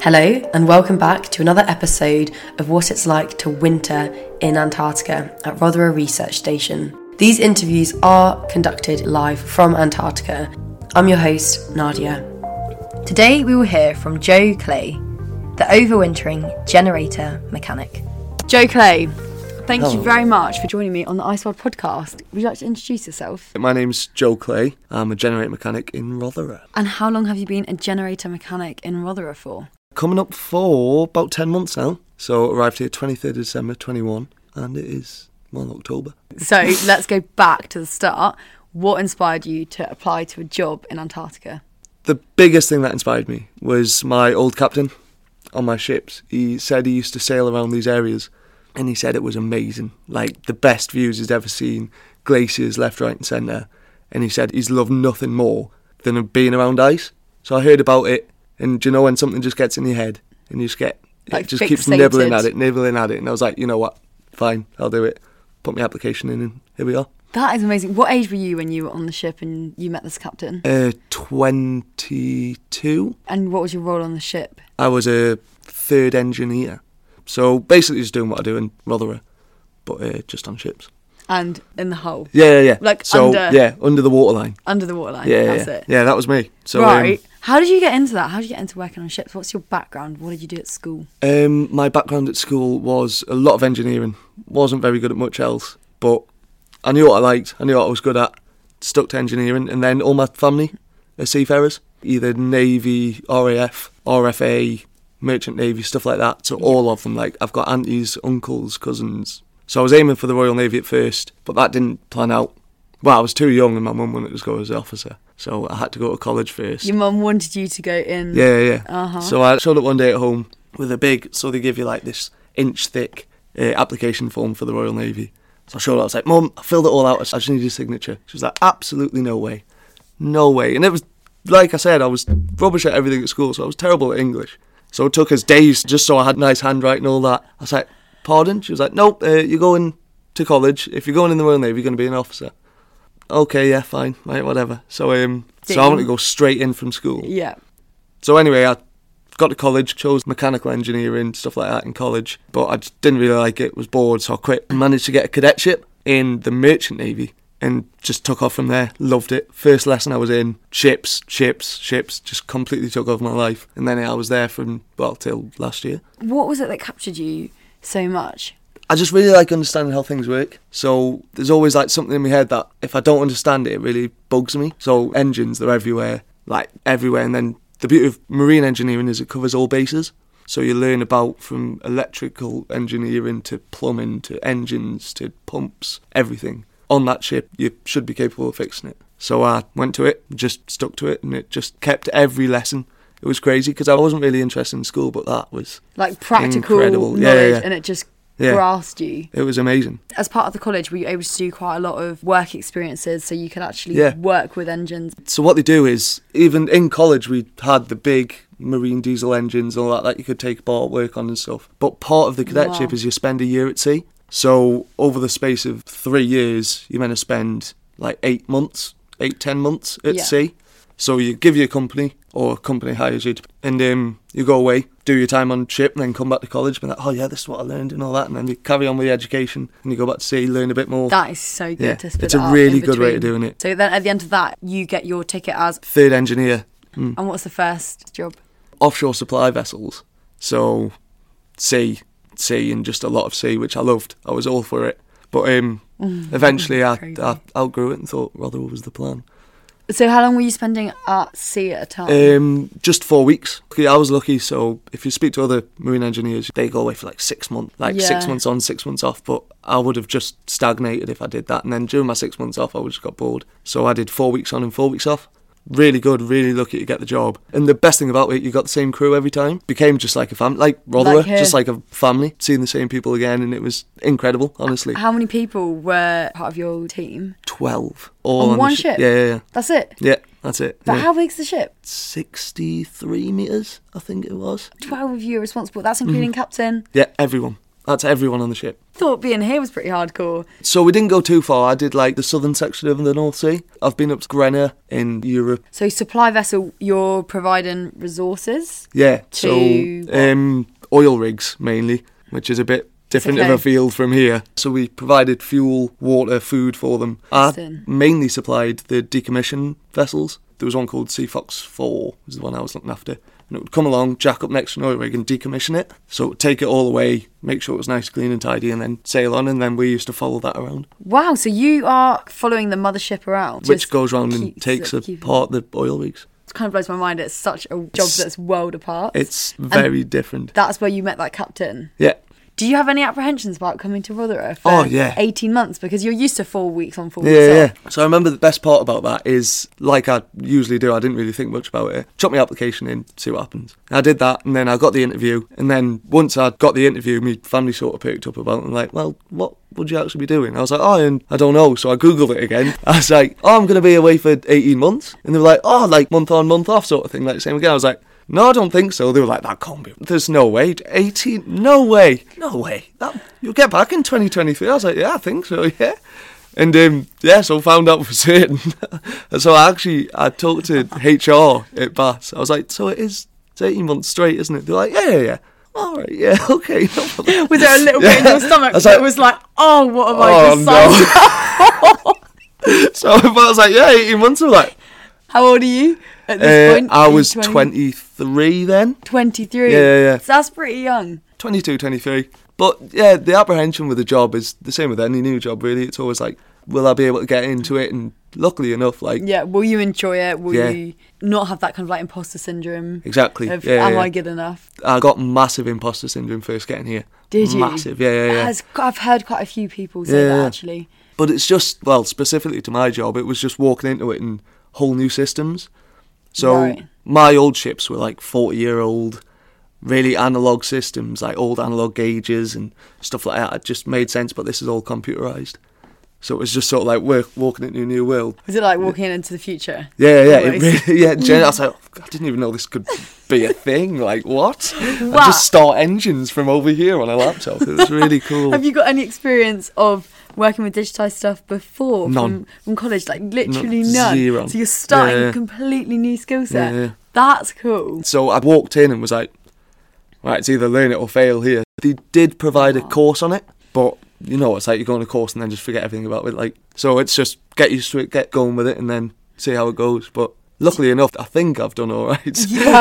Hello and welcome back to another episode of what it's like to winter in Antarctica at Rothera Research Station. These interviews are conducted live from Antarctica. I'm your host, Nadia. Today we will hear from Joe Clay, the overwintering generator mechanic. Joe Clay, thank you very much for joining me on the Iceworld podcast. Would you like to introduce yourself? My name's Joe Clay. I'm a generator mechanic in Rothera. And how long have you been a generator mechanic in Rothera for? Coming up for about 10 months now. So arrived here 23rd December 21 and it is, October. So let's go back to the start. What inspired you to apply to a job in Antarctica? The biggest thing that inspired me was my old captain on my ships. He said he used to sail around these areas and he said it was amazing. Like the best views he's ever seen, glaciers left, right and centre. And he said he's loved nothing more than being around ice. So I heard about it. And do you know when something just gets in your head and you just get, like it just fixated. keeps nibbling at it. And I was like, you know what, fine, I'll do it. Put my application in and here we are. That is amazing. What age were you when you were on the ship and you met this captain? 22. And what was your role on the ship? I was a third engineer. So basically just doing what I do in Rothera, but just on ships. And in the hull? Yeah. Like so, under the waterline. Under the waterline, that's it. Yeah, that was me. So, right. How did you get into that? How did you get into working on ships? What's your background? What did you do at school? My background at school was a lot of engineering. Wasn't very good at much else, but I knew what I liked. I knew what I was good at. Stuck to engineering, and then all my family are seafarers, either Navy, RAF, RFA, Merchant Navy, stuff like that. So all of them, like I've got aunties, uncles, cousins. So I was aiming for the Royal Navy at first, but that didn't plan out. Well, I was too young and my mum wanted to go as an officer, so I had to go to college first. Your mum wanted you to go in? Yeah. Uh-huh. So I showed up one day at home with a big, so they give you like this inch thick application form for the Royal Navy. So I showed up, I was like, Mum, I filled it all out, I just need your signature. She was like, absolutely no way. No way. And it was, like I said, I was rubbish at everything at school, so I was terrible at English. So it took us days just so I had nice handwriting and all that. I was like, pardon? She was like, nope, you're going to college. If you're going in the Royal Navy, you're going to be an officer. Okay, yeah, fine, right, whatever. So I wanted to go straight in from school. Yeah. So anyway, I got to college, chose mechanical engineering, stuff like that in college, but I just didn't really like it, was bored, so I quit. I managed to get a cadetship in the Merchant Navy and just took off from there, loved it. First lesson I was in, ships, just completely took over my life. And then I was there from, till last year. What was it that captured you so much? I just really like understanding how things work. So there's always like something in my head that if I don't understand it, it really bugs me. So engines, they're everywhere. And then the beauty of marine engineering is it covers all bases. So you learn about from electrical engineering to plumbing to engines to pumps, everything. On that ship, you should be capable of fixing it. So I went to it, just stuck to it, and it just kept every lesson. It was crazy because I wasn't really interested in school, but that was like practical incredible. knowledge, and it just grasped you. It was amazing. As part of the college, were you able to do quite a lot of work experiences so you could actually work with engines? So what they do is, even in college, we had the big marine diesel engines and all that you could take apart, work on and stuff. But part of the cadetship is you spend a year at sea. So over the space of 3 years, you're meant to spend like 10 months at sea. So you give your company, or a company hires you, and you go away, do your time on ship, and then come back to college, and be like, oh yeah, this is what I learned and all that, and then you carry on with the education, and you go back to sea, learn a bit more. That is so good to split it's it a up really in good way between. of doing it. So then at the end of that, you get your ticket as third engineer. And what's the first job? Offshore supply vessels. So sea and just a lot of sea, which I loved. I was all for it. But eventually I outgrew it and thought Rothera was the plan. So how long were you spending at sea at a time? Just 4 weeks. I was lucky, so if you speak to other marine engineers, they go away for like 6 months. 6 months on, 6 months off, but I would have just stagnated if I did that. And then during my 6 months off, I would just got bored. So I did 4 weeks on and 4 weeks off. Really good, really lucky to get the job. And the best thing about it, you got the same crew every time. Became just like a family, like Rothera, just like a family. Seeing the same people again, and it was incredible, honestly. How many people were part of your team? 12. All on one ship? Yeah. That's it? Yeah, that's it. But how big's the ship? 63 metres, I think it was. 12 of you are responsible. That's including captain? Yeah, everyone. That's everyone on the ship. Thought being here was pretty hardcore. So we didn't go too far. I did like the southern section of the North Sea. I've been up to Grenna in Europe. So supply vessel, you're providing resources? Yeah, To so oil rigs mainly, which is a bit different okay. of a field from here. So we provided fuel, water, food for them. I Interesting. mainly supplied the decommission vessels. There was one called Sea Fox 4, was the one I was looking after. And it would come along, jack up next to an oil rig and decommission it. So it would take it all away, make sure it was nice, clean and tidy, and then sail on. And then we used to follow that around. Wow, so you are following the mothership around? Which Just goes around and keeps takes it- keep- apart the oil rigs. It kind of blows my mind. It's such a job that's world apart. It's very different. That's where you met that captain. Yeah. Do you have any apprehensions about coming to Rotherham for Oh, yeah. 18 months? Because you're used to 4 weeks on, 4 Yeah, weeks yeah. off. So I remember the best part about that is, like I usually do, I didn't really think much about it. Chuck my application in, see what happens. I did that, and then I got the interview. And then once I got the interview, my family sort of picked up about it and like, well, what would you actually be doing? I was like, and I don't know. So I Googled it again. I was like, I'm going to be away for 18 months. And they were like, like month on, month off sort of thing, like same again. I was like, no, I don't think so. They were like, that can't be. There's no way. 18? No way. No way. You'll get back in 2023. I was like, yeah, I think so, yeah. And so found out for certain. So I talked to HR at Bass. I was like, so it's 18 months straight, isn't it? They're like, yeah. All right, yeah, okay. No problem. Was there a little bit in your stomach that was like, what have I decided? No. So I was like, yeah, 18 months. I'm like, How old are you at this point? I was 23 then. 23? Yeah. So that's pretty young. 22, 23. But yeah, the apprehension with the job is the same with any new job, really. It's always like, will I be able to get into it? And luckily enough, like... Yeah, will you enjoy it? Will Yeah. you not have that kind of like imposter syndrome? Exactly. Of, Yeah, am yeah. I good enough? I got massive imposter syndrome first getting here. Did you? Massive, yeah. I've heard quite a few people say Yeah. that, actually. But it's just, well, specifically to my job, it was just walking into it in whole new systems. So Right. my old ships were like 40-year-old, really analogue systems, like old analogue gauges and stuff like that. It just made sense, but this is all computerised. So it was just sort of like we're walking into a new world. Was it like walking into the future? Yeah. It Always. really, I was like, I didn't even know this could be a thing. Like, what? Wow. I just start engines from over here on a laptop. It was really cool. Have you got any experience of working with digitised stuff before None. from college? Like literally No, none. zero. So you're starting Yeah. a completely new skill set. Yeah. That's cool. So I walked in and was like, right, it's either learn it or fail here. They did provide a course on it, but you know, it's like you go on a course and then just forget everything about it. Like, so it's just get used to it, get going with it, and then see how it goes. But luckily enough, I think I've done all right. Yeah.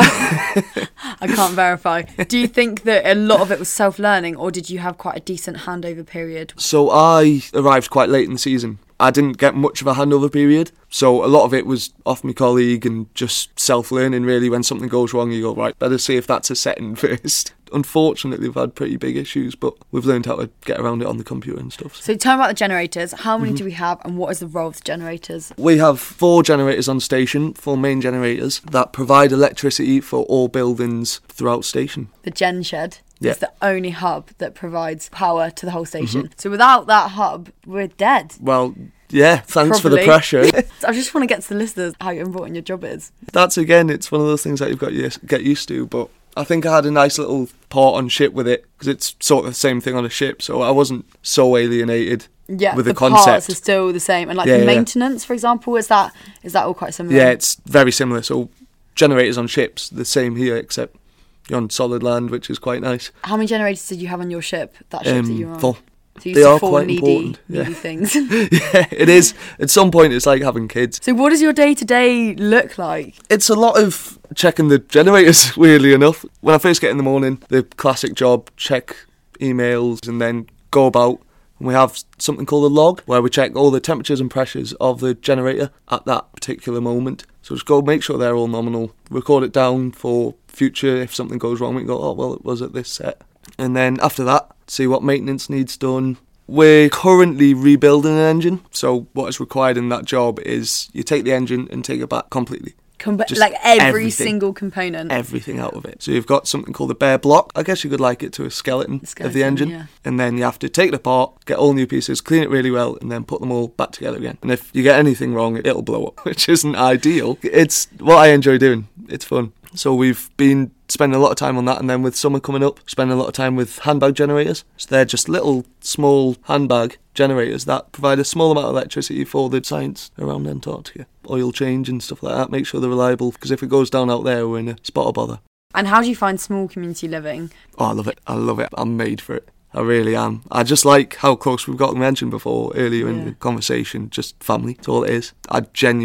I can't verify. Do you think that a lot of it was self-learning, or did you have quite a decent handover period? So I arrived quite late in the season. I didn't get much of a handover period, so a lot of it was off my colleague and just self-learning really. When something goes wrong, you go, right, better see if that's a setting first. Unfortunately, we've had pretty big issues, but we've learned how to get around it on the computer and stuff. So tell me about the generators. How many Mm-hmm. do we have, and what is the role of the generators? We have 4 generators on station, 4 main generators that provide electricity for all buildings throughout station. The gen shed Yeah. is the only hub that provides power to the whole station. So without that hub, we're dead. Well, yeah, thanks for the Probably. pressure. I just want to get to the listeners how important your job is. That's, again, it's one of those things that you've got to get used to, but I think I had a nice little part on ship with it, because it's sort of the same thing on a ship, so I wasn't so alienated Yeah, with the parts concept. are still the same, and like Yeah, the yeah. maintenance, for example, is that all quite similar? Yeah, it's very similar. So generators on ships, the same here, except you're on solid land, which is quite nice. How many generators did you have on your ship? That ship that you were on? 4. So you They used to are four quite needy important, yeah. things. Yeah, it is. At some point, it's like having kids. So what does your day-to-day look like? It's a lot of checking the generators, weirdly enough. When I first get in the morning, the classic job, check emails and then go about. And we have something called a log, where we check all the temperatures and pressures of the generator at that particular moment. So just go make sure they're all nominal, record it down for future. If something goes wrong, we can go, oh, well, it was at this set. And then after that, see what maintenance needs done. We're currently rebuilding an engine, so what is required in that job is you take the engine and take it back completely. Just Like every everything. single component. Everything out of it. So you've got something called a bare block. I guess you could like it to a skeleton of the engine. yeah. And then you have to take it apart, get all new pieces, clean it really well, and then put them all back together again. And if you get anything wrong, it'll blow up, which isn't ideal. It's what I enjoy doing. It's fun. So we've been spending a lot of time on that, and then with summer coming up, spending a lot of time with handbag generators. So they're just little, small handbag generators that provide a small amount of electricity for the science around Antarctica. Oil change and stuff like that, make sure they're reliable, because if it goes down out there, we're in a spot of bother. And how do you find small community living? Oh, I love it. I love it. I'm made for it. I really am. I just like how close we've got mentioned before earlier in the conversation. Just family. That's all it is. I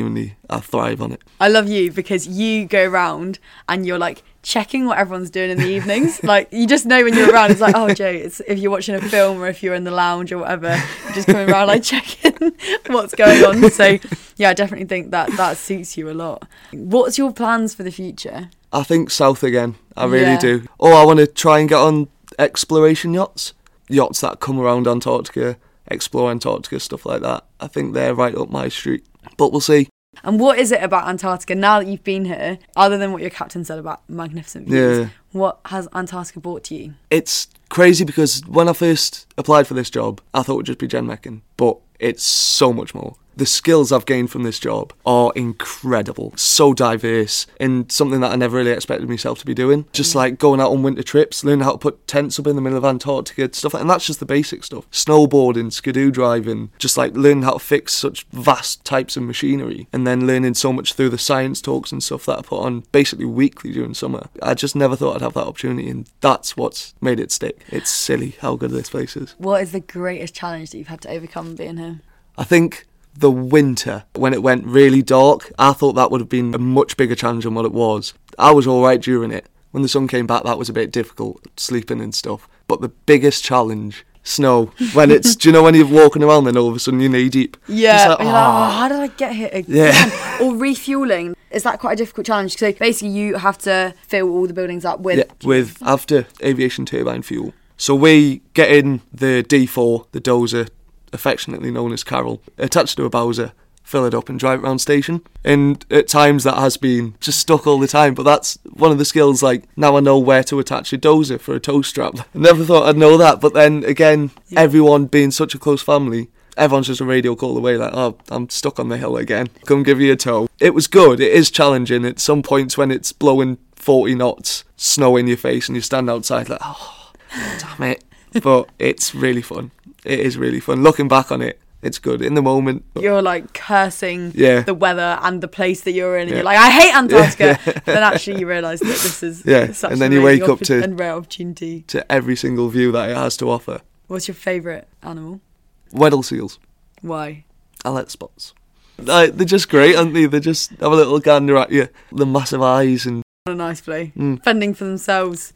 thrive on it. I love you because you go around and you're like checking what everyone's doing in the evenings. Like, you just know when you're around, it's like, oh, Joe, it's if you're watching a film or if you're in the lounge or whatever, you're just coming around like checking what's going on. So yeah, I definitely think that suits you a lot. What's your plans for the future? I think south again. I really do. Oh, I want to try and get on exploration yachts that come around Antarctica, explore Antarctica, stuff like that. I think they're right up my street, but we'll see. And what is it about Antarctica, now that you've been here, other than what your captain said about magnificent views, what has Antarctica brought to you? It's crazy because when I first applied for this job, I thought it would just be gen meching, but it's so much more. The skills I've gained from this job are incredible, so diverse, and something that I never really expected myself to be doing. Just like going out on winter trips, learning how to put tents up in the middle of Antarctica, stuff like, and that's just the basic stuff. Snowboarding, skidoo driving, just like learning how to fix such vast types of machinery, and then learning so much through the science talks and stuff that I put on basically weekly during summer. I just never thought I'd have that opportunity, and that's what's made it stick. It's silly how good this place is. What is the greatest challenge that you've had to overcome being here? I think the winter, when it went really dark, I thought that would have been a much bigger challenge than what it was. I was alright during it. When the sun came back, that was a bit difficult, sleeping and stuff. But the biggest challenge, snow. When it's, do you know when you're walking around and all of a sudden you're knee deep? Yeah, like, how did I get here again? Yeah. Or refuelling. Is that quite a difficult challenge? So basically you have to fill all the buildings up with after aviation turbine fuel. So we get in the D4, the dozer, affectionately known as Carol, attached to a Bowser, fill it up and drive it around station. And at times that has been just stuck all the time, but that's one of the skills. Like, now I know where to attach a dozer for a tow strap. I never thought I'd know that, but then again, everyone being such a close family, everyone's just a radio call away, like, oh, I'm stuck on the hill again, come give you a tow. It was good. It is challenging at some points when it's blowing 40 knots, snow in your face, and you stand outside like, oh, damn it. But it's really fun. It is really fun. Looking back on it, it's good. In the moment, you're like cursing the weather and the place that you're in, and you're like, I hate Antarctica. But then actually you realise that this is such and then a you wake up to and rare opportunity to every single view that it has to offer. What's your favourite animal? Weddell seals. Why? I like spots. They're just great, aren't they? They just have a little gander at you. The massive eyes and what a nice play. Fending for themselves.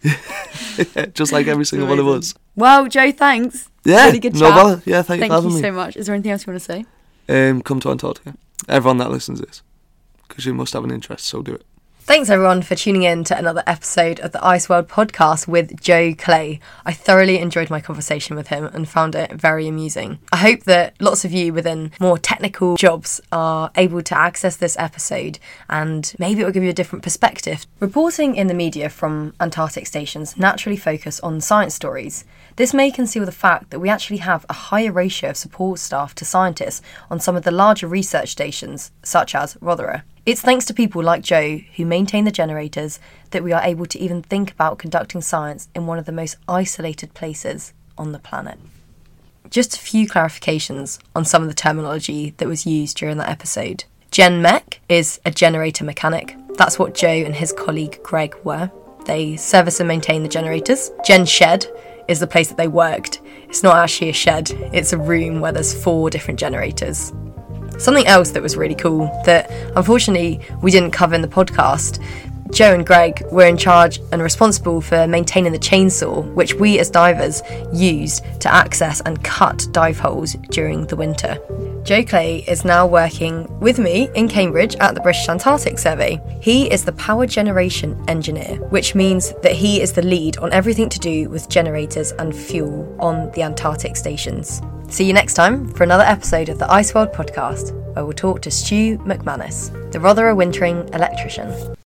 Just like every single one of us. Well, Joe, thanks. Yeah, really good chat. Bother. Yeah, thank you for having me. Thank you so much. Is there anything else you want to say? Come to Antarctica. Everyone that listens to this, because you must have an interest, so do it. Thanks everyone for tuning in to another episode of the Ice World podcast with Joe Clay. I thoroughly enjoyed my conversation with him and found it very amusing. I hope that lots of you within more technical jobs are able to access this episode and maybe it will give you a different perspective. Reporting in the media from Antarctic stations naturally focus on science stories. This may conceal the fact that we actually have a higher ratio of support staff to scientists on some of the larger research stations, such as Rothera. It's thanks to people like Joe, who maintain the generators, that we are able to even think about conducting science in one of the most isolated places on the planet. Just a few clarifications on some of the terminology that was used during that episode. Gen Mech is a generator mechanic. That's what Joe and his colleague Greg were. They service and maintain the generators. Gen Shed is the place that they worked. It's not actually a shed, it's a room where there's 4 different generators. Something else that was really cool that unfortunately we didn't cover in the podcast, Joe and Greg were in charge and responsible for maintaining the chainsaw, which we as divers used to access and cut dive holes during the winter. Joe Clay is now working with me in Cambridge at the British Antarctic Survey. He is the power generation engineer, which means that he is the lead on everything to do with generators and fuel on the Antarctic stations. See you next time for another episode of the Ice World podcast, where we'll talk to Stu McManus, the Rothera wintering electrician.